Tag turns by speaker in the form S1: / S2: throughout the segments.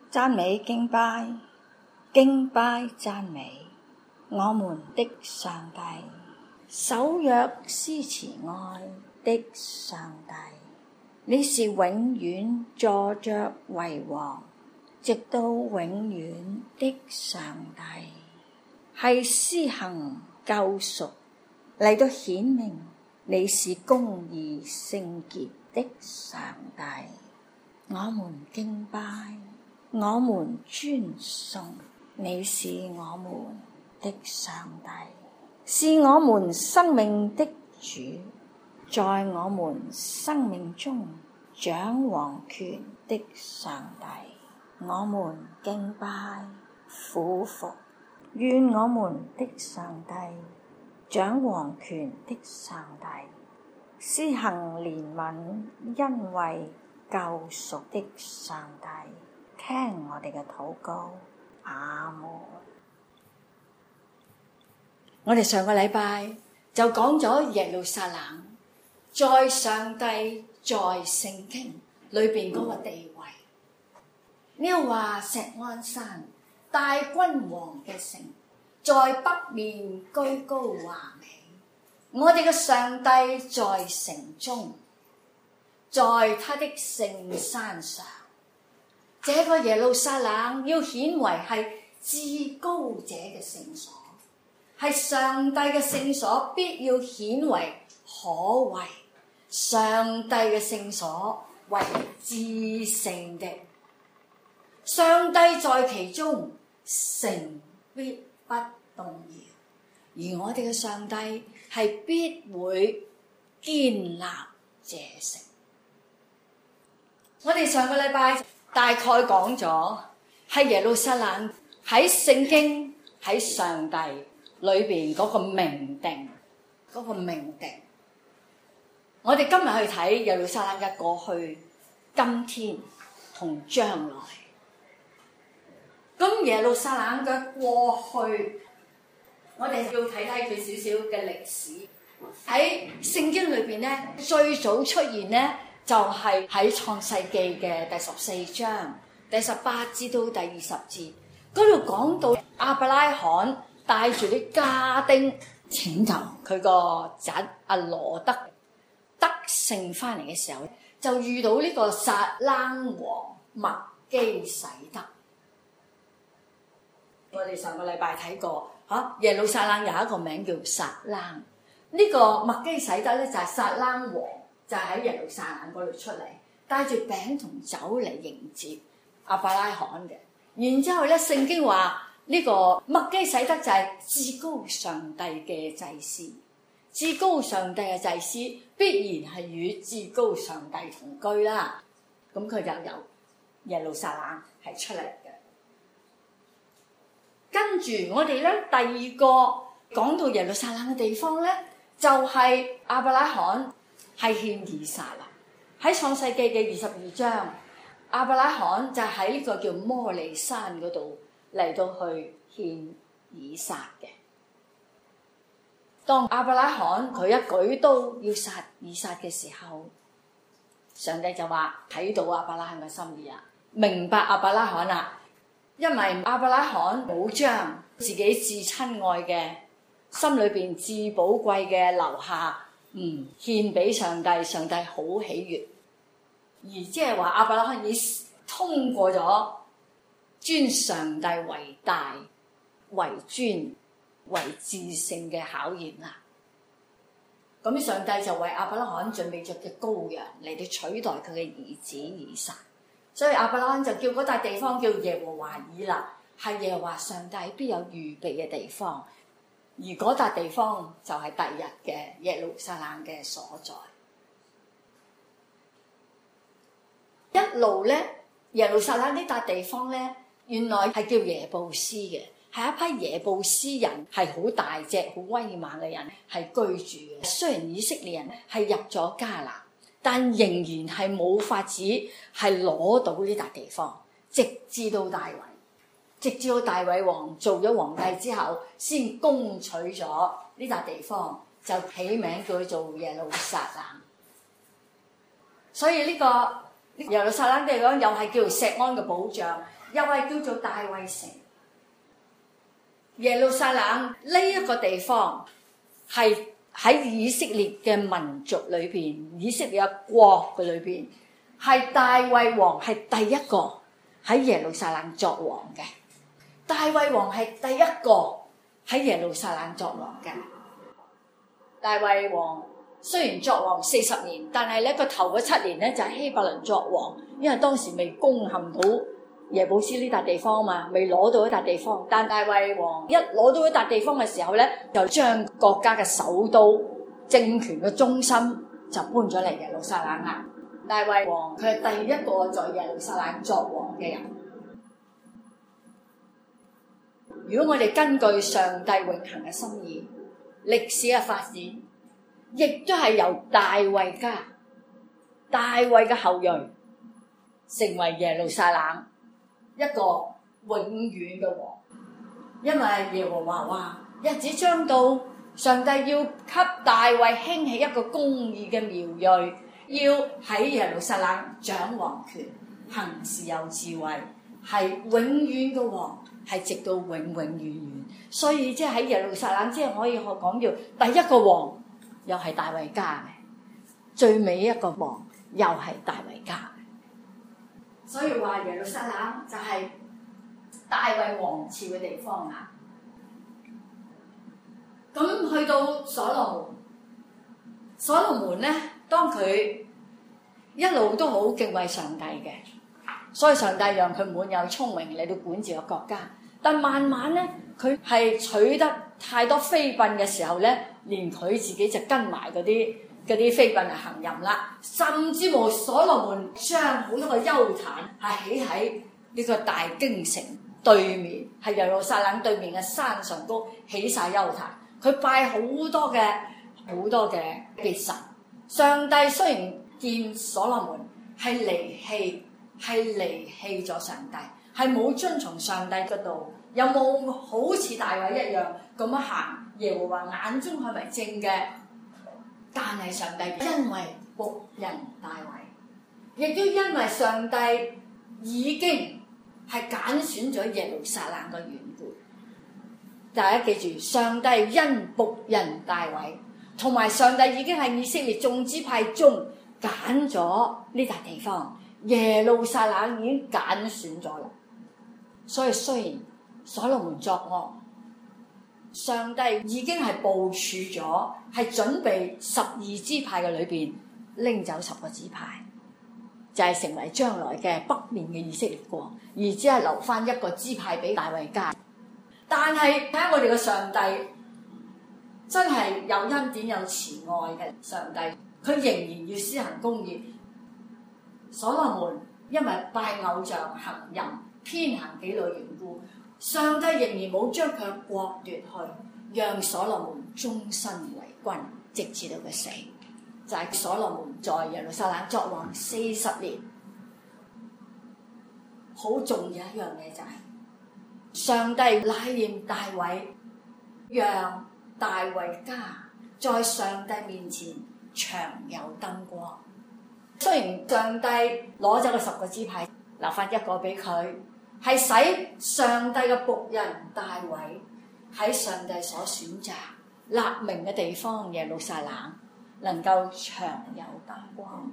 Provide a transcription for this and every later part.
S1: 讚美敬拜，敬拜讚美我們的上帝，守約施慈愛的上帝。你是永遠坐着為王，直到永遠的上帝，係施行救贖嚟到顯明你是公義聖潔的上帝。我們敬拜，我們尊崇，你是我們的上帝，是我們生命的主，在我們生命中掌王權的上帝。我們敬拜俯伏，願我們的上帝，掌王權的上帝，施行憐憫恩惠救贖的上帝，聽我哋嘅禱告。阿門。我哋上個禮拜就講咗耶路撒冷在上帝在聖經裏邊嗰個地位。呢度話錫安山大君王嘅城，在北面居高華美。我哋嘅上帝在城中，在他的聖山上。這個耶路撒冷要顯為係至高者嘅聖所，係上帝嘅聖所，必要顯為可畏，上帝嘅聖所為至聖的。上帝在其中，城必不動搖。而我哋嘅上帝係必會堅立這城。我哋上個禮拜大概講咗係耶路撒冷喺聖經喺上帝裏邊嗰個命定，嗰個命定。我哋今日去睇耶路撒冷嘅過去、今天同將來。咁耶路撒冷嘅過去，我哋要睇睇佢少少嘅歷史。喺聖經裏邊咧，最早出現咧就係喺創世記嘅第14章第18至到第20節嗰度講到亞伯拉罕帶住啲家丁拯救佢個侄阿羅德得勝翻嚟嘅時候，就遇到呢個撒冷王麥基洗德。我哋上個禮拜睇過耶路撒冷有一個名叫撒冷，呢個麥基洗德咧就係撒冷王，就喺耶路撒冷嗰度出嚟，帶住餅同酒嚟迎接亞伯拉罕嘅。然之後咧，聖經話呢個麥基洗德就係至高上帝嘅祭司，至高上帝嘅祭司必然係與至高上帝同居啦。咁佢就由耶路撒冷係出嚟嘅。跟住我哋咧第二個講到耶路撒冷嘅地方咧，就係亞伯拉罕係獻以撒啦。喺創世記嘅22章，亞伯拉罕就喺呢個叫摩利山嗰度嚟到去獻以撒嘅。當亞伯拉罕佢一舉刀要殺以撒嘅時候，上帝就話睇到亞伯拉罕嘅心意啊，明白亞伯拉罕啦。因為亞伯拉罕冇將自己至親愛嘅心裏邊至寶貴嘅留下，獻俾上帝，上帝好喜悅。而即係話亞伯拉罕已通過咗尊上帝為大、為尊、為至聖嘅考驗啦。咁上帝就為亞伯拉罕準備咗嘅羔羊嚟到取代佢嘅兒子以撒。所以亞伯拉罕就叫嗰笪地方叫耶和華以勒，係耶和華上帝必有預備嘅地方。而嗰笪地方就係第日嘅耶路撒冷嘅所在。一路咧，耶路撒冷呢笪地方咧，原來係叫耶布斯嘅，係一批耶布斯人，係好大隻、好威猛嘅人，係居住嘅。雖然以色列人係入咗迦南，但仍然係冇法子係攞到呢笪地方，直至到大衛王做咗皇帝之後，先攻取咗呢笪地方，就起名叫佢做耶路撒冷。所以呢個耶路撒冷地方又係叫做錫安嘅保障， 又係叫做大衛城。耶路撒冷呢一個地方係喺以色列嘅民族裏邊，以色列嘅國嘅裏邊，係大衛王係第一個喺耶路撒冷作王嘅。大衛王係第一個喺耶路撒冷作王嘅。大衛王雖然作王40年，但係咧個頭嗰7年咧就係希伯倫作王，因為當時未攻陷到耶布斯呢笪地方嘛，未攞到一笪地方。但大衛王一攞到一笪地方嘅時候咧，就將國家嘅首都、政權嘅中心就搬咗嚟耶路撒冷啦。大衛王佢係第一個在耶路撒冷作王嘅人。如果我哋根據上帝永恆嘅心意，歷史嘅發展，亦都係由大衛家、大衛嘅後裔成為耶路撒冷一個永遠嘅王。因為耶和華話日子將到，上帝要給大衛興起一個公義嘅苗裔，要喺耶路撒冷掌王權，行事有智慧，係永遠嘅王，係直到永永遠遠。所以即係喺耶路撒冷，即係可以講叫第一個王又係大衛家嘅，最尾一個王又係大衛家嘅。所以話耶路撒冷就係大衛王朝嘅地方啦。咁去到所羅門，所羅門咧，當佢一路都好敬畏上帝嘅，所以上帝讓佢滿有聰明嚟到管治個國家。但慢慢咧，佢係取得太多妃嬪嘅時候咧，連佢自己就跟埋嗰啲妃嬪嚟行淫啦，甚至乎所羅門將好多個邱壇係起喺呢個大京城對面，係耶路撒冷對面嘅山上高起晒邱壇。佢拜好多嘅別神。上帝雖然見所羅門係離棄咗上帝，係冇遵從上帝嗰度，有冇好似大衛一樣咁樣行耶和華眼中係咪正嘅？但係上帝因為僕人大衛，亦都因為上帝已經係揀選咗耶路撒冷嘅緣故。大家記住，上帝因僕人大衛，同埋上帝已經喺以色列眾支派中揀咗呢笪地方，耶路撒冷已經揀選咗啦。所以雖然所羅門作惡，上帝已經係部署咗，係準備12支派嘅裏邊拎走10個支派，就係成為將來嘅北面嘅以色列國，而只係留翻一個支派俾大衛家。但係睇下我哋嘅上帝真係有恩典有慈愛嘅上帝，佢仍然要施行公義。所羅門因為拜偶像行淫偏行己路緣故，上帝仍然冇將佢國奪去，讓所羅門終身為君，直至到佢死。就係所羅門在耶路撒冷作王40年。好重要一樣嘢就係上帝禮念大衛，讓大衛家在上帝面前長有燈光。雖然上帝攞咗個10個支派，留翻一個俾佢，係使上帝嘅僕人大衛喺上帝所選擇立名嘅地方耶路撒冷能夠長有燈光。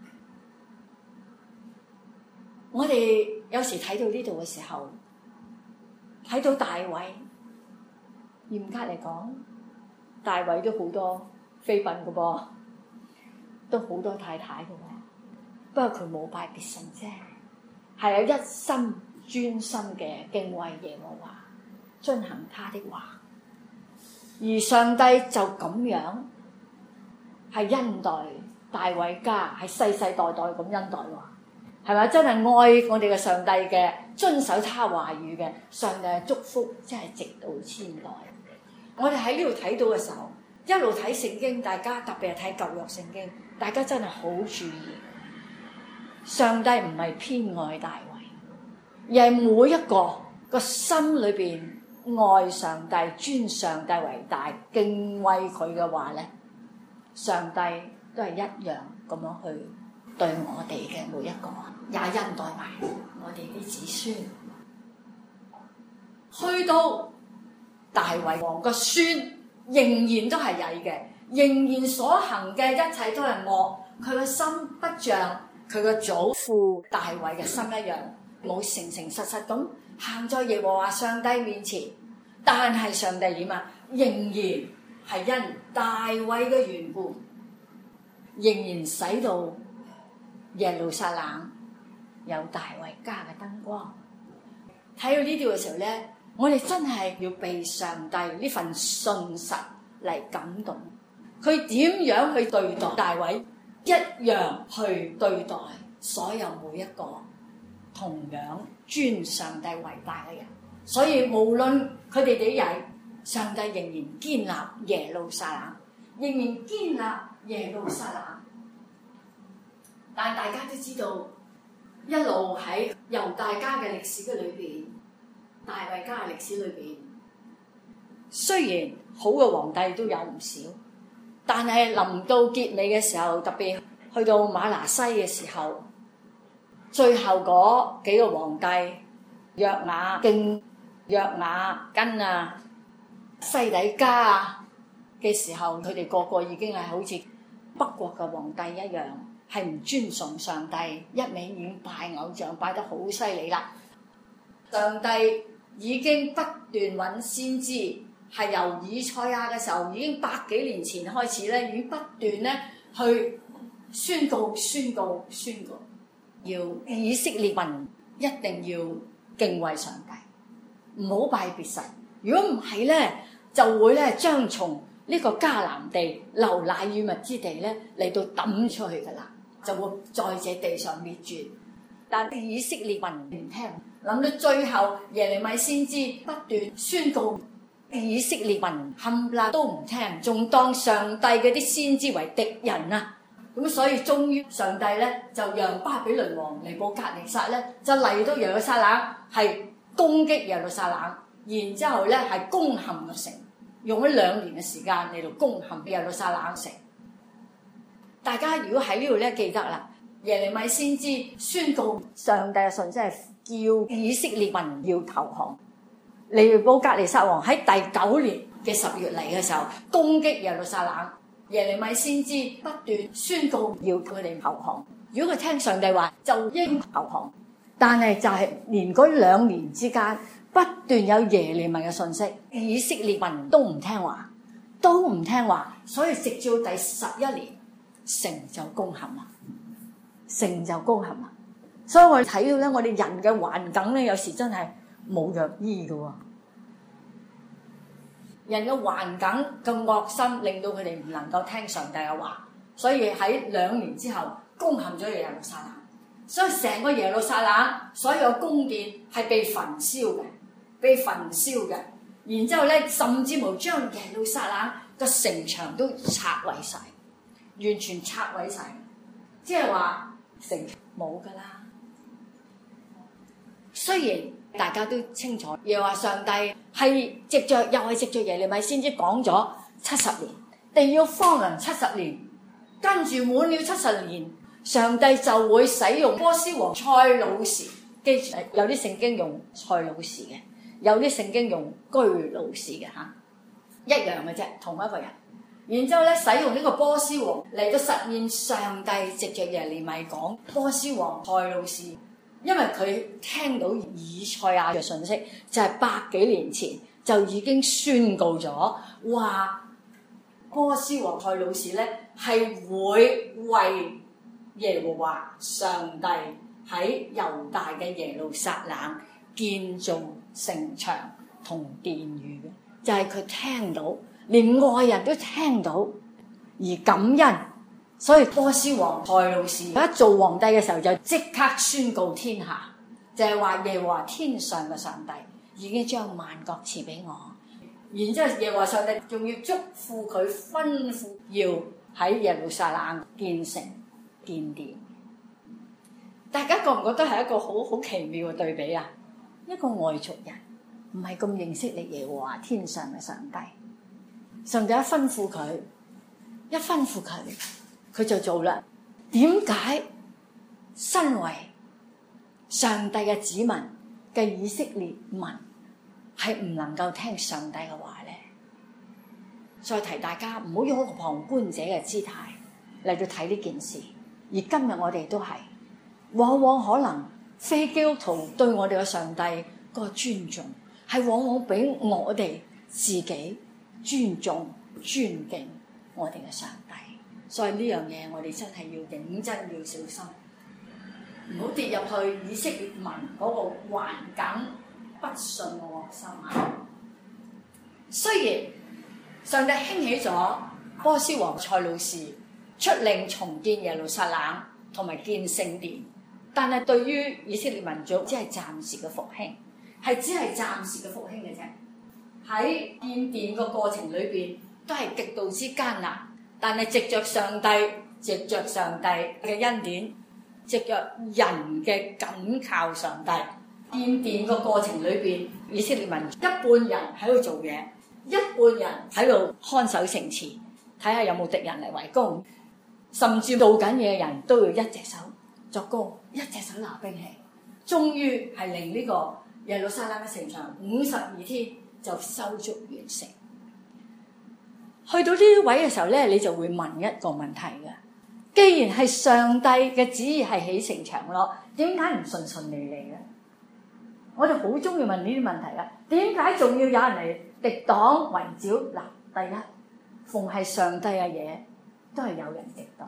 S1: 我哋有時睇到呢度嘅時候，睇到大衛，嚴格嚟講，大衛都好多妃嬪嘅噃，都好多太太嘅喎。不過佢冇拜別神啫，係有一心專心嘅敬畏耶和華，遵行他的話。而上帝就咁樣係恩待大衛家，係世世代代咁恩待喎。係咪真係愛我哋嘅上帝嘅，遵守他話語嘅，上帝嘅祝福真係直到千代。我哋喺呢度睇到嘅時候，一路睇聖經，大家特別係睇舊約聖經，大家真係好注意，上帝唔係偏愛大衛，而係每一個心裏邊愛上帝、尊上帝為大、敬畏佢嘅話咧，上帝都係一樣咁樣去對我哋嘅每一個，也恩待埋我哋啲子孫。 去到大衛王個孫仍然都係曳嘅，仍然所行嘅一切都係惡，佢個心不像佢個祖父大衛嘅心一樣，冇誠誠實實咁行在耶和華上帝面前。但係上帝點啊？仍然係因大衛嘅緣故，仍然使到耶路撒冷有大衛家嘅燈光。睇到呢度嘅時候咧，我哋真係要被上帝呢份信實嚟感動。佢點樣去對待大衛，一樣去對待所有每一個同樣尊上帝為大嘅人。所以無論佢哋點曳，上帝仍然堅立耶路撒冷，仍然堅立耶路撒冷。但大家都知道，一路喺猶大家嘅歷史嘅裏邊，大衛家嘅歷史裏邊，雖然好嘅皇帝都有唔少，但係臨到結尾嘅時候，特別去到馬拿西嘅時候，最後嗰幾個皇帝約雅敬、約雅斤啊、西底家啊嘅時候，佢哋個個已經係好似北國嘅皇帝一樣，係唔尊崇上帝，一味已經拜偶像，拜得好犀利啦。上帝已經不斷揾先知，係由以賽亞嘅時候，已經100幾年前開始咧，已經不斷咧去宣告，要以色列民一定要敬畏上帝，唔好拜別神。如果唔係咧，就會咧將從呢個迦南地流奶與蜜之地咧嚟到抌出去噶啦，就會在這地上滅絕。但以色列民唔聽，諗到最後耶利米先知不斷宣告，以色列民冚唪唥都唔聽，仲當上帝嗰啲先知為敵人啊！咁所以終於上帝咧就讓巴比倫王尼布甲尼撒咧就嚟到耶路撒冷，係攻擊耶路撒冷，然之後咧係攻陷個城，用咗2年嘅時間嚟到攻陷耶路撒冷城。大家如果喺呢度咧記得啦，耶利米先知宣告上帝嘅信息係叫以色列民要投降。尼布甲尼撒王喺第9年嘅10月嚟嘅時候攻擊耶路撒冷，耶利米先知不斷宣告要佢哋投降。如果佢聽上帝話，就應投降。但係就係連嗰2年之間，不斷有耶利米嘅信息，以色列民都唔聽話，所以直至第11年，城就攻陷啦。所以我哋睇到咧，我哋人嘅環境咧，有時真係冇藥醫嘅喎。人嘅環境咁惡心，令到佢哋唔能夠聽上帝嘅話，所以喺2年之後攻陷咗耶路撒冷。所以成個耶路撒冷所有宮殿係被焚燒嘅，然之後咧，甚至乎將耶路撒冷個城牆都拆毀晒，完全拆毀晒，即係話城冇噶啦。雖然大家都清楚，又話上帝係藉着耶利米先知講咗70年，地要荒涼70年，跟住滿了70年，上帝就會使用波斯王塞魯士。記住，有啲聖經用塞魯士嘅，有啲聖經用居魯士嘅嚇，一樣嘅啫，同一個人。然之後咧，使用呢個波斯王嚟到實現上帝藉着耶利米講波斯王塞魯士，因為佢聽到以賽亞嘅信息，就係100幾年前就已經宣告咗話波斯王塞魯士咧係會為耶和華上帝喺猶大嘅耶路撒冷建造城牆同殿宇嘅，就係佢聽到，連外人都聽到而感恩。所以波斯王塞魯士一做皇帝嘅時候就即刻宣告天下，就係話耶和華天上嘅上帝已經將萬國賜俾我。然之後耶和華上帝仲要囑咐佢，吩咐要喺耶路撒冷建城建殿。大家覺唔覺得係一個好奇妙嘅對比啊？一個外族人唔係咁認識你耶和華天上嘅上帝，上帝一吩咐佢，佢就做啦。點解身為上帝嘅子民嘅以色列民係唔能夠聽上帝嘅話咧？再提大家唔好用一個旁觀者嘅姿態嚟到睇呢件事。而今日我哋都係，往往可能非基督徒對我哋嘅上帝個尊重，係往往比我哋自己尊重、尊敬我哋嘅上帝。所以呢樣嘢我哋真係要認真要小心，唔好跌入去以色列民嗰個環境不信嘅惡心啊！雖然上帝興起咗波斯王塞魯士出令重建耶路撒冷同埋建聖殿，但係對於以色列民族只係暫時嘅復興，只係暫時嘅復興嘅啫。喺建殿個過程裏邊都係極度之艱難，但係藉着上帝嘅恩典，藉着人嘅緊靠上帝，建殿個過程裏邊，以色列民一半人喺度做嘢，一半人喺度看守城池，睇下有冇敵人嚟圍攻，甚至做緊嘢嘅人都要一隻手作工，一隻手拿兵器，終於係令呢個耶路撒冷嘅城牆52天就修築完成。去到呢位嘅時候咧，你就會問一個問題嘅：既然係上帝嘅旨意係起城牆咯，點解唔順順利利嘅？我哋好中意問呢啲問題啊！點解仲要有人嚟敵擋圍剿？嗱，第一，逢係上帝嘅嘢，都係有人敵擋，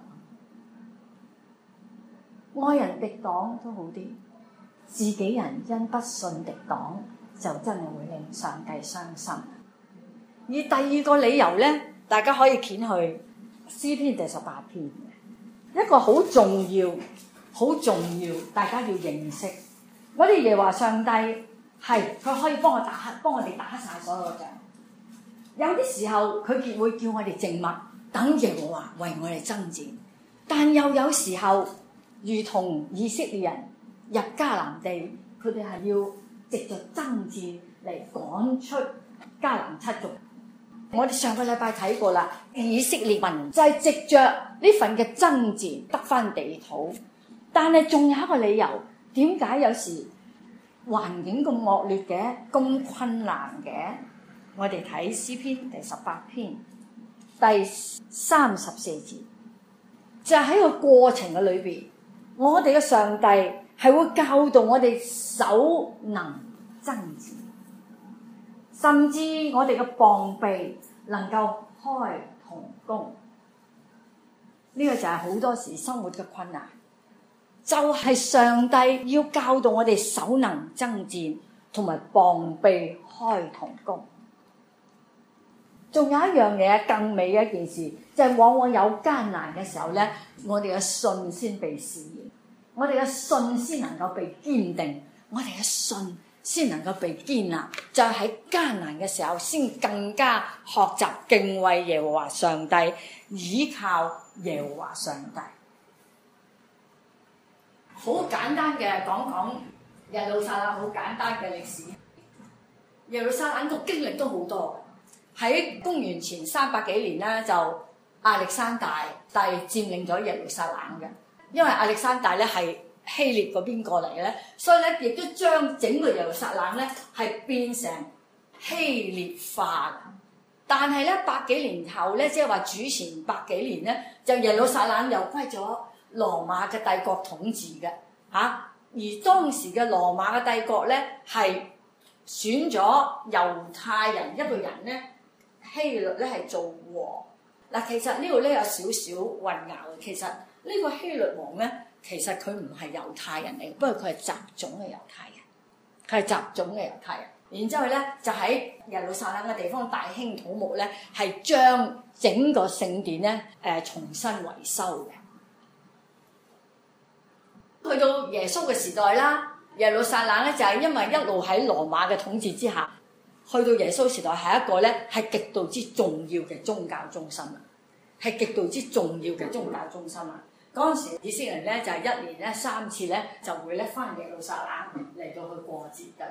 S1: 愛人敵擋都好啲，自己人因不信敵擋，就真係會令上帝傷心。而第二個理由咧，大家可以掀去詩篇第18篇，一個好重要、大家要認識。我哋耶和華上帝係佢可以幫我哋打晒所有嘅仗。有啲時候佢會叫我哋靜默，等耶和華為我哋爭戰。但又有時候，如同以色列人入迦南地，佢哋係要藉着爭戰嚟趕出迦南七族。我哋上個禮拜睇過啦，以色列民就係藉着呢份嘅爭戰得返地土。但係仲有一個理由，點解有時環境咁惡劣嘅、咁困難嘅？我哋睇詩篇第18篇第34節，就喺個過程嘅裏邊，我哋嘅上帝係會教導我哋手能爭戰，甚至我哋嘅膀臂能夠開銅弓。呢個就係好多時生活嘅困難，就係上帝要教導我哋手能爭戰，同埋膀臂開銅弓。仲有一樣嘢更美嘅一件事，就係往往有艱難嘅時候咧，我哋嘅信先被試驗，我哋嘅信先能夠被堅定，我哋嘅信先能夠被建立，就係喺艱難嘅時候先更加學習敬畏耶和華上帝，倚靠耶和華上帝。好簡單嘅講耶路撒冷，好簡單嘅歷史。耶路撒冷個經歷都好多。喺公元前300幾年咧，就亞歷山大帝佔領咗耶路撒冷嘅。因為亞歷山大咧係希臘嗰邊過嚟嘅咧，所以咧亦都將整個耶路撒冷咧係變成希臘化。但係咧100幾年後咧，即係話主前100幾年咧，就耶路撒冷又歸咗羅馬嘅帝國統治嘅嚇。而當時嘅羅馬嘅帝國咧係選咗猶太人一個人咧，希律咧係做王。嗱，其實呢度咧有少少混淆嘅。其實呢個希律王咧，其實佢唔係猶太人嚟嘅，不過佢係雜種嘅猶太人，佢係雜種嘅猶太人。然之後咧，就喺耶路撒冷嘅地方大興土木咧，係將整個聖殿咧重新維修嘅。去到耶穌嘅時代啦，耶路撒冷咧就係因為一路喺羅馬嘅統治之下。去到耶穌時代係一個咧係極度之重要嘅宗教中心啦，係極度之重要嘅宗教中心啦。嗰陣時以色列人咧就係1年咧3次咧就會咧翻耶路撒冷嚟到去過節㗎。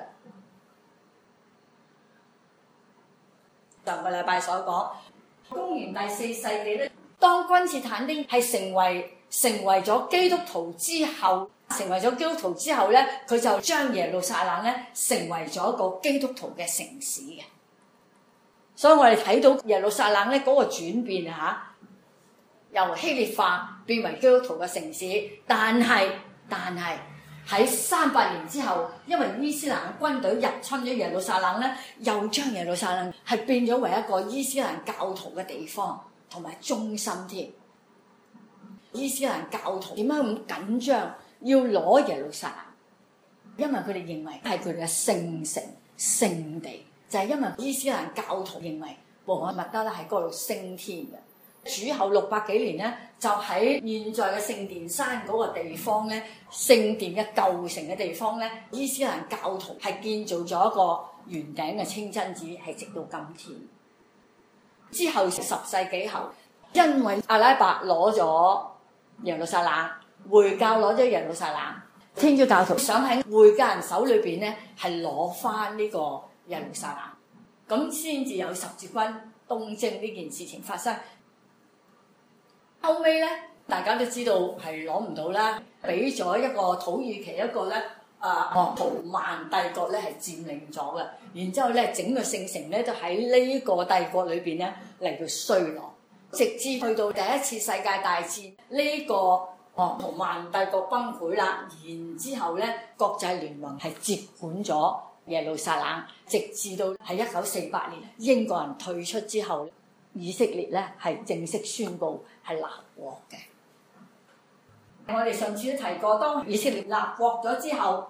S1: 上個禮拜所講，公元第4世紀咧，當君士坦丁係成為咗基督徒之後， 成為咗基督徒之後咧，佢就將耶路撒冷咧成為咗一個基督徒嘅城市嘅。所以我哋睇到耶路撒冷咧嗰個轉變由希臘化變為基督徒嘅城市，但係喺300年之後，因為伊斯蘭嘅軍隊入侵咗耶路撒冷咧，又將耶路撒冷係變咗為一個伊斯蘭教徒嘅地方同埋中心添。伊斯蘭教徒點解咁緊張要攞耶路撒冷？因為佢哋認為係佢哋嘅聖城、聖地，就係因為伊斯蘭教徒認為穆罕默德咧喺嗰度升天嘅。主後600幾年咧，就喺現在嘅聖殿山嗰個地方咧，聖殿嘅舊城嘅地方咧，伊斯蘭教徒係建造咗一個圓頂嘅清真寺，係直到今天。之後10世紀後，因為阿拉伯攞咗耶路撒冷，回教攞咗耶路撒冷，天主教徒想喺回教人手裏邊咧係攞翻呢個耶路撒冷，咁先至有十字軍東征呢件事情發生。後尾咧，大家都知道係攞唔到啦，俾咗一個土耳其一個咧鄂圖曼帝國咧係佔領咗嘅，然之後咧整個聖城咧都喺呢個帝國裏邊咧嚟到衰落，直至去到第一次世界大戰呢個鄂圖曼帝國崩潰啦，然之後咧國際聯盟係接管咗耶路撒冷，直至到係1948年英國人退出之後，以色列咧係正式宣布係立國嘅。我哋上次都提過，當以色列立國咗之後，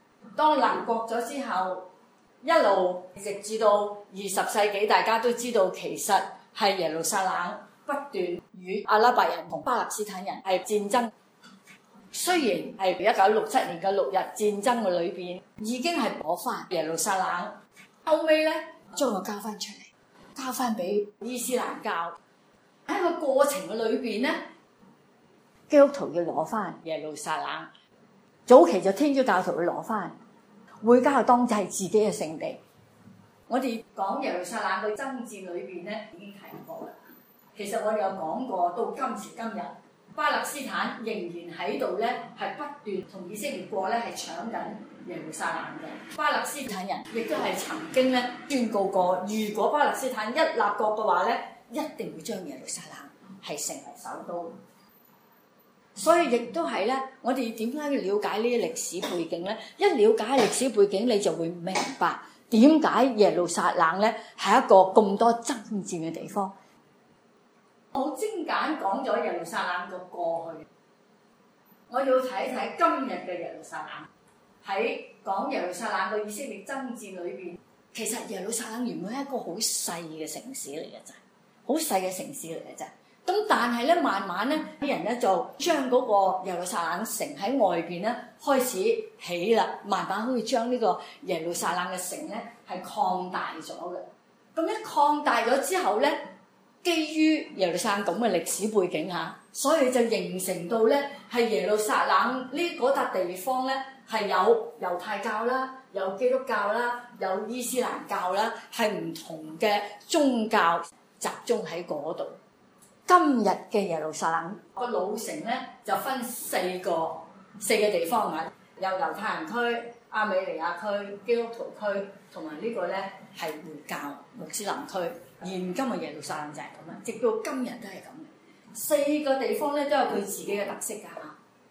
S1: 一路直至到20世紀，大家都知道其實係耶路撒冷不斷與阿拉伯人同巴勒斯坦人係戰爭。雖然係1967年嘅6日戰爭嘅裏邊已經係攞翻耶路撒冷，後尾咧將佢交翻出嚟，交翻俾伊斯蘭教。喺個過程嘅裏邊咧，基督徒要攞翻耶路撒冷，早期就天主教徒要攞翻，回教當就係自己嘅聖地。我哋講耶路撒冷嘅爭戰裏邊咧已經提過啦。其實我哋有講過，到今時今日，巴勒斯坦仍然喺度咧，係不斷同以色列國咧係搶緊耶路撒冷嘅。巴勒斯坦人亦都係曾經咧宣告過，如果巴勒斯坦一立國嘅話咧，一定會將耶路撒冷係成為首都。所以亦都係咧，我哋點解要了解呢啲歷史背景咧？一了解歷史背景，你就會明白點解耶路撒冷咧係一個咁多爭戰嘅地方。好精簡講咗耶路撒冷個過去，我要睇一睇今日嘅耶路撒冷。喺講耶路撒冷個以色列爭戰裏邊，其實耶路撒冷原本係一個好細嘅城市嚟嘅啫，好細嘅城市嚟嘅啫。咁但係咧，慢慢咧啲人咧就將嗰個耶路撒冷城喺外邊咧開始起啦，慢慢可以將呢個耶路撒冷嘅城咧係擴大咗嘅。咁一擴大咗之後咧，基於耶路撒冷咁嘅歷史背景下，所以就形成到咧係耶路撒冷呢嗰笪地方咧係有猶太教啦，有基督教啦，有伊斯蘭教啦，係唔同嘅宗教集中喺嗰度。今日嘅耶路撒冷個老城咧就分四個地方啊，有猶太人區、亞美尼亞區、基督徒區，同埋呢個咧係回教穆斯林區。現今嘅耶路撒冷就係咁啦，直到今日都係咁嘅。四個地方咧都有佢自己嘅特色㗎嚇。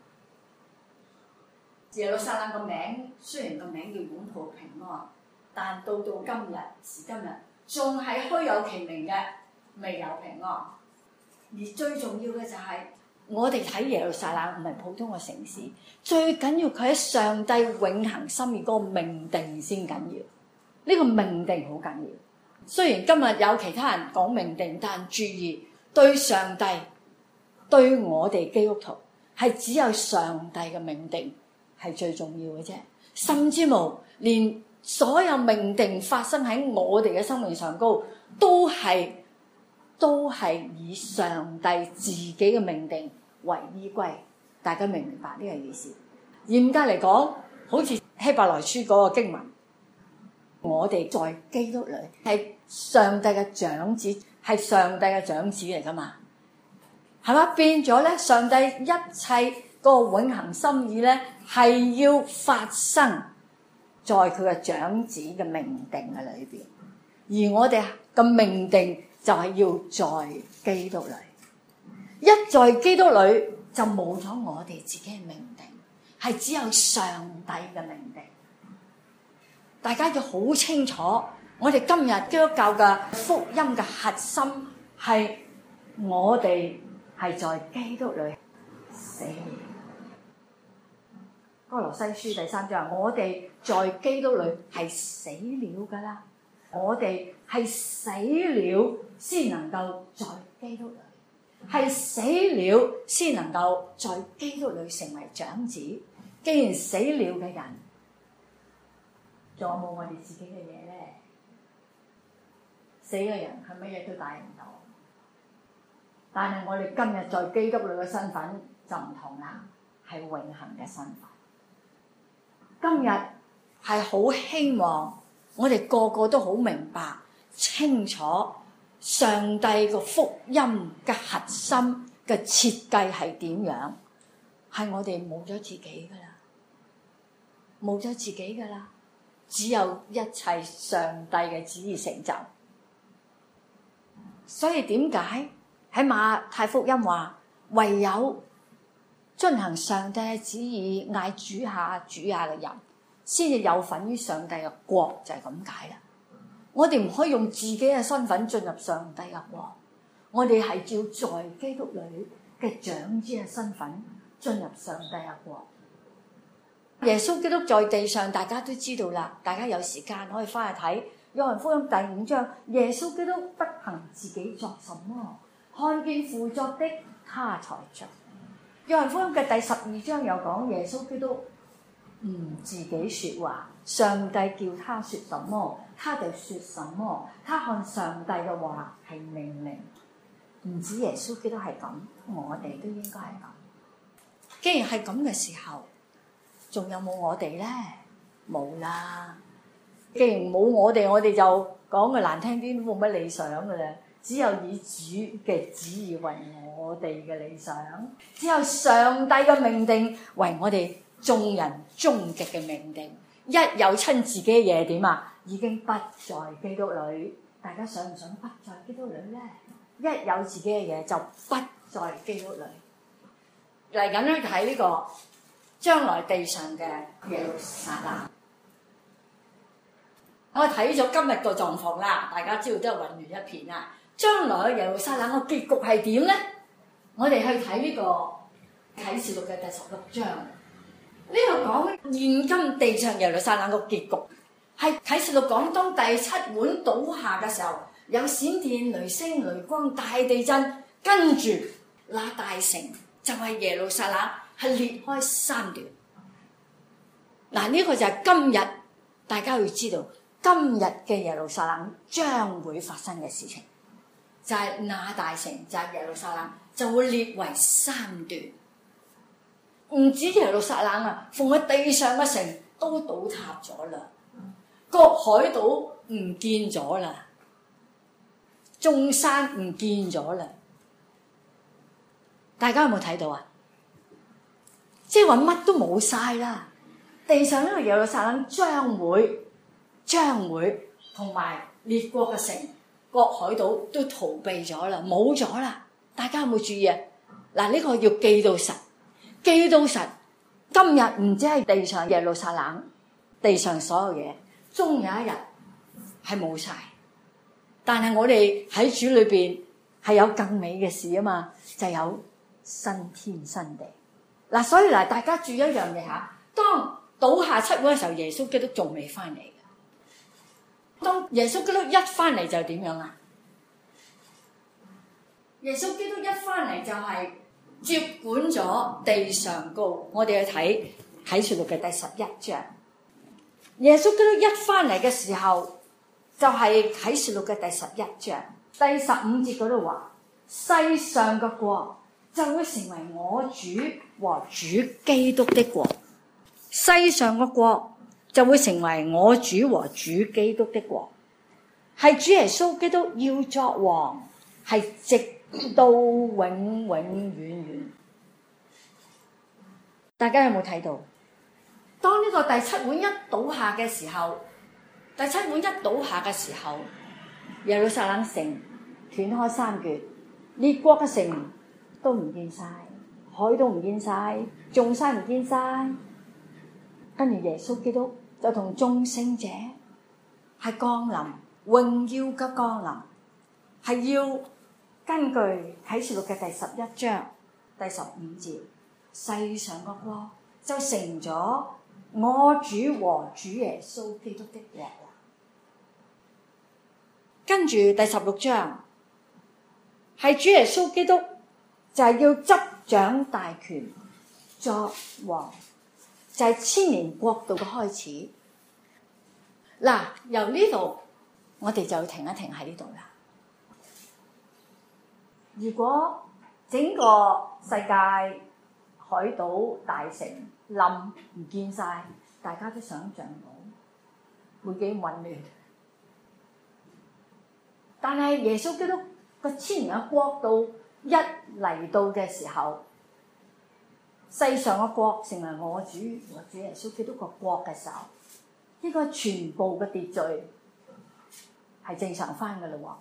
S1: 耶路撒冷個名雖然個名叫擁抱平安，但到今日仲係虛有其名嘅，未有平安。而最重要嘅就係我哋睇耶路撒冷唔係普通嘅城市，最緊要佢喺上帝永恆心意嗰個命定先緊要。呢個命定好緊要。雖然今日有其他人講命定，但注意對上帝對我哋基督徒係只有上帝嘅命定係最重要嘅啫。甚至無連所有命定發生喺我哋嘅生命上高，都係以上帝自己嘅命定為依歸。大家明唔明白呢個意思？嚴格嚟講，好似希伯來書嗰個經文，我哋在基督裏係上帝嘅長子，係上帝嘅長子嚟噶嘛？係嘛？變咗咧，上帝一切個永恆心意咧，係要發生在佢嘅長子嘅命定嘅裏邊，而我哋嘅命定就係要在基督裏。一在基督裏就冇咗我哋自己嘅命定，係只有上帝嘅命定。大家要好清楚，我哋今日基督教嘅福音嘅核心係我哋係在基督裏死了。哥羅西書第3章，我哋在基督裏係死了噶啦，我哋係死了先能夠在基督裏，係死了先能夠在基督裏成為長子。既然死了嘅人，仲有冇我哋自己嘅嘢咧？死嘅人係乜嘢都帶唔到，但係我哋今日在基督裏嘅身份就唔同啦，係永恆嘅身份。今日係好希望我哋個個都好明白清楚上帝個福音嘅核心嘅設計係點樣，係我哋冇咗自己噶啦，冇咗自己噶啦，只有一切上帝嘅旨意成就。所以點解喺馬太福音話唯有遵行上帝嘅旨意，嗌主下主下嘅人，先至有份於上帝嘅國，就係咁解啦。我哋唔可以用自己嘅身份進入上帝嘅國，我哋係照在基督裏嘅長子嘅身份進入上帝嘅國。耶穌基督在地上，大家都知道啦，大家有時間可以翻去睇約翰福音第5章，耶穌基督不憑自己作什麼，看見父作的，他才作。約翰福音嘅第12章又講耶穌基督唔自己說話，上帝叫他說什麼，他就說什麼。他看上帝嘅話係命令。唔止耶穌基督係咁，我哋都應該係咁。既然係咁嘅時候，仲有冇我哋咧？冇啦。既然冇我哋，我哋就講嘅難聽啲都冇乜理想嘅啦。只有以主嘅旨意為我哋嘅理想，只有上帝嘅命定為我哋眾人終極嘅命定。一有親自己嘅嘢點啊？已經不在基督裏。大家想唔想不在基督裏咧？一有自己嘅嘢就不在基督裏。嚟緊咧就喺呢個將來地上嘅耶路撒冷。我睇咗今日個狀況啦，大家知道都係混亂一片啦。將來嘅耶路撒冷個結局係點咧？我哋去睇呢個啟示錄嘅第16章。呢個講現今地上耶路撒冷個結局，係啟示錄講當第7碗倒下嘅時候，有閃電、雷聲、雷光、大地震，跟住那大城就係耶路撒冷係裂開3段。嗱，呢個就係今日大家要知道，今日嘅耶路撒冷將會發生嘅事情，就係那大城就係耶路撒冷就會裂為3段。唔止耶路撒冷啊，逢喺地上嘅城都倒塌咗啦，各海島唔見咗啦，眾山唔見咗啦。大家有冇睇到啊？即係話乜都冇晒啦，地上呢個耶路撒冷將會同埋列國嘅城、各海島都逃避咗啦，冇咗啦。大家有冇注意啊？嗱，呢個要記到實。記到實，今日唔止係地上耶路撒冷，地上所有嘢，終有一日係冇晒。但係我哋喺主裏邊係有更美嘅事啊嘛，就有新天新地。嗱，所以嗱，大家注意一樣嘢嚇，當倒下7碗嘅時候，耶穌基督仲未翻嚟嘅。當耶穌基督一翻嚟就點樣啊？耶穌基督一翻嚟就係接管咗地上高。我哋去睇啟示錄嘅第11章。耶穌基督一翻嚟嘅時候，就係啟示錄嘅第11章第15節嗰度話：世上嘅國就會成為我主和主基督的國。世上嘅國就會成為我主和主基督的國，係主耶穌基督要作王，係直到永永遠遠。 大家有冇睇到？當呢個第七碗一倒下嘅時候，耶路撒冷城斷開三橛，列國嘅城都唔見晒，海都唔見晒，眾山唔見晒。跟住耶穌基督就同眾聖者係降臨，榮耀嘅降臨，係要根據啟示錄嘅第11章第15節，世上嘅國就成咗我主和主耶穌基督的國啦。跟住第16章係主耶穌基督就係要執掌大權作王，就係千年國度嘅開始。嗱，由呢度我哋就要停一停喺呢度啦。如果整個世界海島大城冧唔見晒，大家都想像到會幾混亂。但係耶穌基督個千年嘅國度一嚟到嘅時候，世上嘅國成為我主或者耶穌基督個國嘅時候，呢個全部嘅秩序係正常翻嘅嘞喎。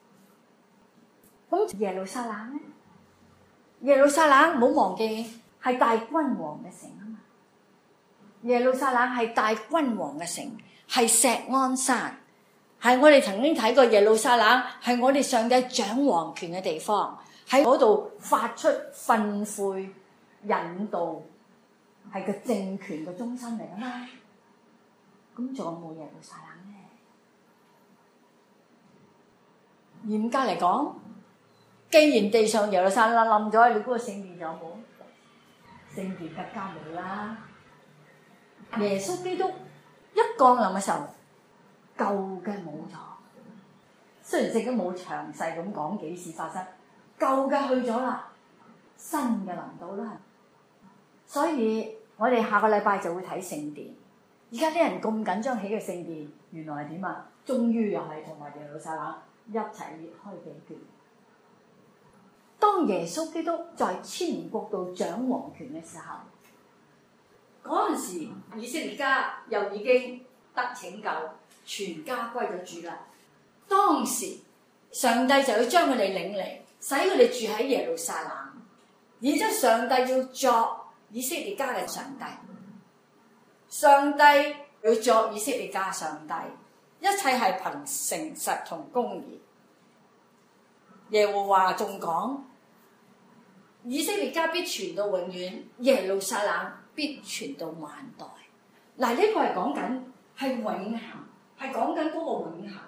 S1: 咁耶路撒冷咧？耶路撒冷唔好忘記係大君王嘅城啊嘛。耶路撒冷係大君王嘅城，係錫安山，係我哋曾經睇過耶路撒冷係我哋上帝掌王權嘅地方，喺嗰度發出訓誨引導，係個政權嘅中心嚟啊嘛。咁仲有冇耶路撒冷咧？嚴格嚟講，既然地上耶路撒冷冧咗，你估個聖殿有冇？聖殿更加冇啦。耶穌基督一降臨嘅時候，舊嘅冇咗。雖然聖經冇詳細咁講幾時發生，舊嘅去咗啦，新嘅臨到啦。所以我哋下個禮拜就會睇聖殿。而家啲人咁緊張起嘅聖殿，原來係點啊？終於又係同埋耶路撒冷一齊裂開幾段。當耶穌基督在千年國度掌王權嘅時候，嗰陣時以色列家又已經得拯救，全家歸咗主啦。當時上帝就要將佢哋領嚟，使佢哋住喺耶路撒冷。然之後上帝要作以色列家嘅上帝，上帝要作以色列家上帝，一切係憑誠實同公義。耶和華仲講，以色列家必傳到永遠，耶路撒冷必傳到萬代。嗱，呢個係講緊係永恆，係講緊嗰個永恆。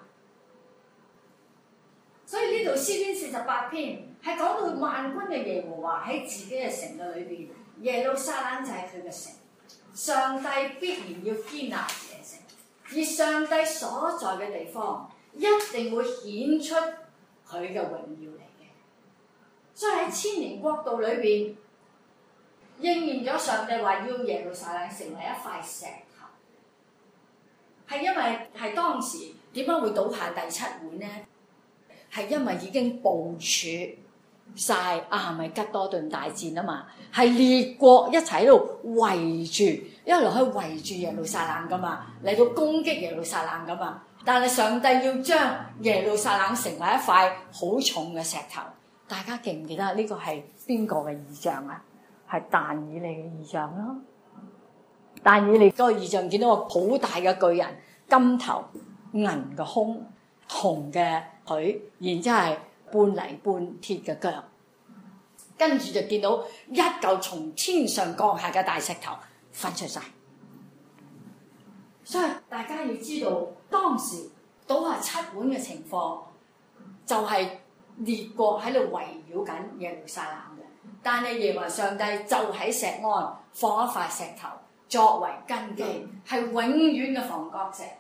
S1: 所以呢度詩篇48篇係講到萬軍嘅耶和華喺自己嘅城嘅裏邊，耶路撒冷就係佢嘅城，上帝必然要堅立這城，而上帝所在嘅地方一定會顯出佢嘅榮耀嚟嘅。所以喺千年國度裏邊應驗咗上帝話要耶路撒冷成為一塊石頭，係因為係當時點解會倒下第七碗呢？係因為已經部署晒亞米吉多頓大戰啊嘛，係列國一齊喺度圍住，一路去圍住耶路撒冷噶嘛，嚟到攻擊耶路撒冷噶嘛。但係上帝要將耶路撒冷成為一塊好重嘅石頭。大家記唔記得呢個係邊個嘅異象啊？係但以理嘅異象咯。但以理嗰個異象見到個好大嘅巨人，金頭銀嘅胸，銅嘅腿，然之後係半泥半鐵嘅腳，跟住就見到一嚿從天上降下嘅大石頭分出晒。所以大家要知道當時倒下七碗嘅情況，就係列國喺度圍繞緊耶路撒冷嘅，但係耶和華上帝就喺錫安放一塊石頭作為根基，係永遠嘅房角石。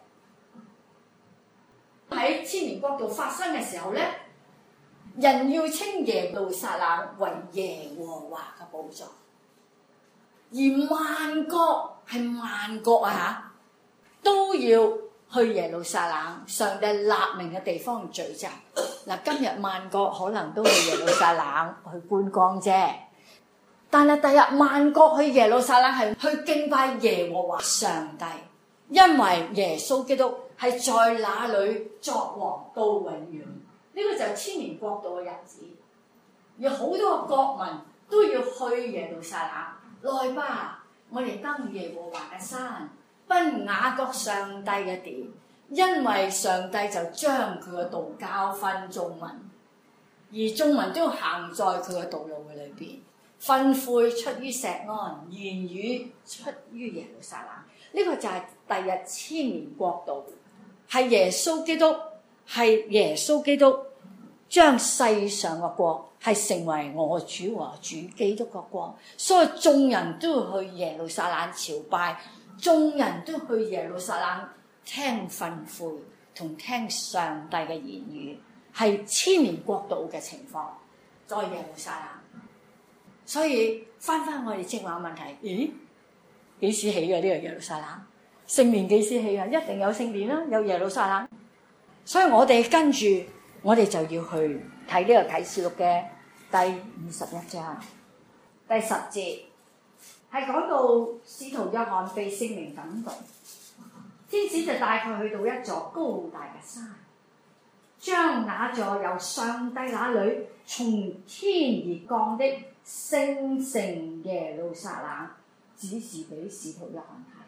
S1: 喺千年國度發生嘅時候咧，人要稱耶路撒冷為耶和華嘅寶座，而萬國係萬國啊都要去耶路撒冷上帝立名嘅地方聚集。嗱，今日萬國可能都去耶路撒冷去觀光啫， 但係第日萬國去耶路撒冷係去敬拜耶和華上帝，因為耶穌基督係在那裏作王到永遠。呢個就係千年國度嘅日子，有好多個國民都要去耶路撒冷。來吧，我哋登耶和華嘅山，奔雅各上帝嘅殿，因為上帝就將佢嘅道教訓眾民，而眾民都要行在佢嘅道路嘅裏邊。訓誨出於錫安，言語出於耶路撒冷。呢個就係第日千年國度，係耶穌基督將世上嘅國係成為我主和主基督嘅國，所以眾人都要去耶路撒冷朝拜，眾人都去耶路撒冷聽訓誨同聽上帝嘅言語，係千年國度嘅情況，在耶路撒冷。所以翻我哋正話問題，咦？幾時起嘅呢個耶路撒冷？聖年幾時起啊？一定有聖年啦，有耶路撒冷。所以我哋跟住，我哋就要去睇呢個啟示錄嘅第21章第10節，係講到使徒約翰被聖靈感動，天使就帶佢去到一座高大嘅山，將那座由上帝那裏從天而降的聖城耶路撒冷指示俾使徒約翰睇。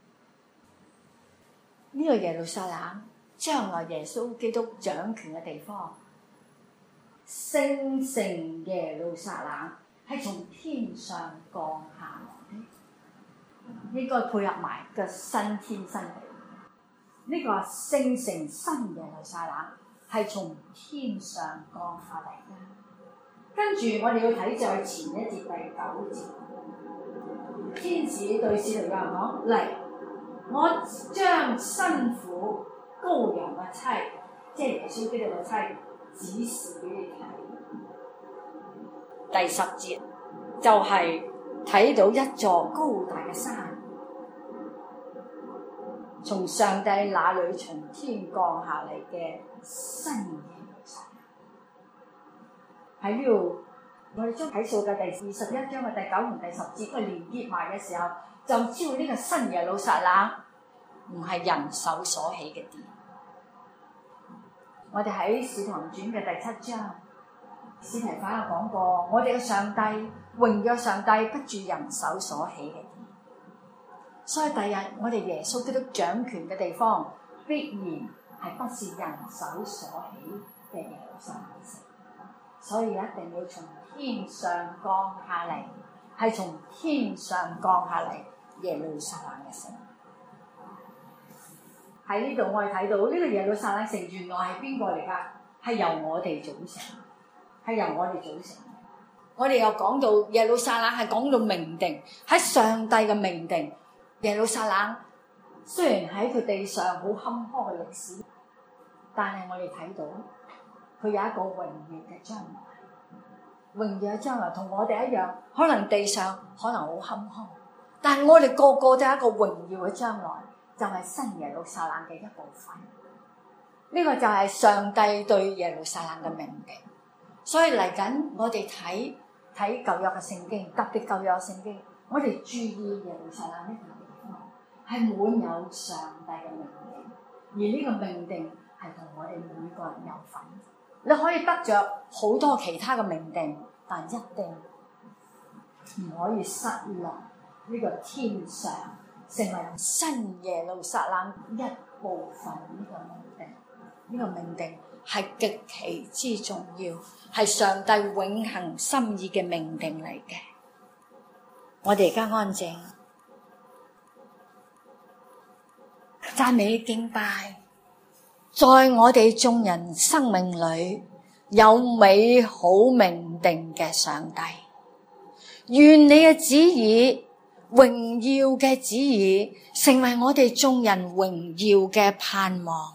S1: 呢個耶路撒冷將來耶穌基督掌權嘅地方，聖城耶路撒冷係從天上降下來的，應該配合埋個新天新地。呢個聖城新耶路撒冷係從天上降下嚟嘅。跟住我哋要睇再前一節第9節，天使對使徒約翰講：嚟，我將新婦羔羊嘅妻，即係耶穌基督嘅妻，指示俾你睇。第10節就係睇到一座高大嘅山，從上帝那裏從天降下嚟嘅新耶路撒冷。喺呢度，我哋將啟示錄嘅第21章嘅第9同第10節都連結埋嘅時候，就知道呢個新耶路撒冷唔係人手所起嘅殿。我哋喺《使徒行傳》嘅第7章，司提反有講過，我哋嘅上帝榮耀上帝不住人手所起嘅殿。所以第日我哋耶穌基督掌權嘅地方，必然係不是人手所起嘅耶路撒冷城。所以一定要從天上降下嚟，係從天上降下嚟耶路撒冷嘅城。喺呢度我哋睇到呢個耶路撒冷城原來係邊個嚟㗎？係由我哋組成，係由我哋組成。我哋又講到耶路撒冷係講到命定，喺上帝嘅命定。耶路撒冷雖然喺佢地上好坎坷嘅歷史，但係我哋睇到佢有一個榮耀嘅將來，榮耀嘅將來同我哋一樣，可能地上可能好坎坷，但係我哋個個都有一個榮耀嘅將來，就係新耶路撒冷嘅一部分。呢個就係上帝對耶路撒冷嘅命定。所以嚟緊我哋睇舊約嘅聖經，特別舊約嘅聖經，我哋注意耶路撒冷呢個地方係滿有上帝嘅命定，而呢個命定係同我哋每個人有份。你可以得着好多其他嘅命定，但一定唔可以失落呢個天上成為新耶路撒冷一部分。呢個命定係極其之重要，係上帝永恆心意嘅命定嚟嘅。我哋而家安靜讚美敬拜，在我哋眾人生命裏有美好命定嘅上帝，願你嘅旨意，榮耀嘅旨意，成為我哋眾人榮耀嘅盼望。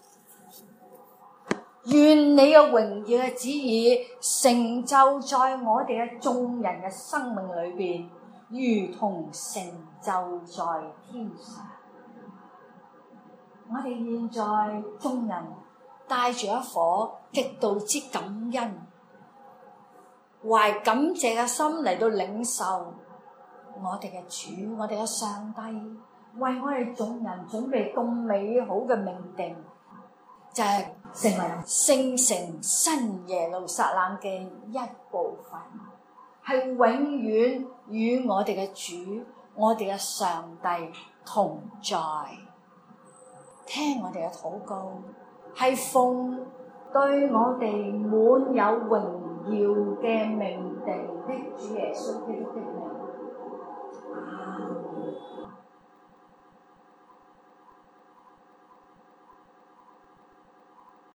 S1: 願你嘅榮耀嘅旨意成就在我哋嘅眾人嘅生命裏邊，如同成就在天上。我哋現在眾人帶住一顆極度之感恩， 懷感謝嘅心嚟到領受我哋嘅主，我哋嘅上帝為我哋眾人準備咁美好嘅命定，就係成為聖城新耶路撒冷嘅一部分，係永遠與我哋嘅主，我哋嘅上帝同在。聽我哋嘅禱告，係奉對我哋滿有榮耀嘅命定的主耶穌基督的名。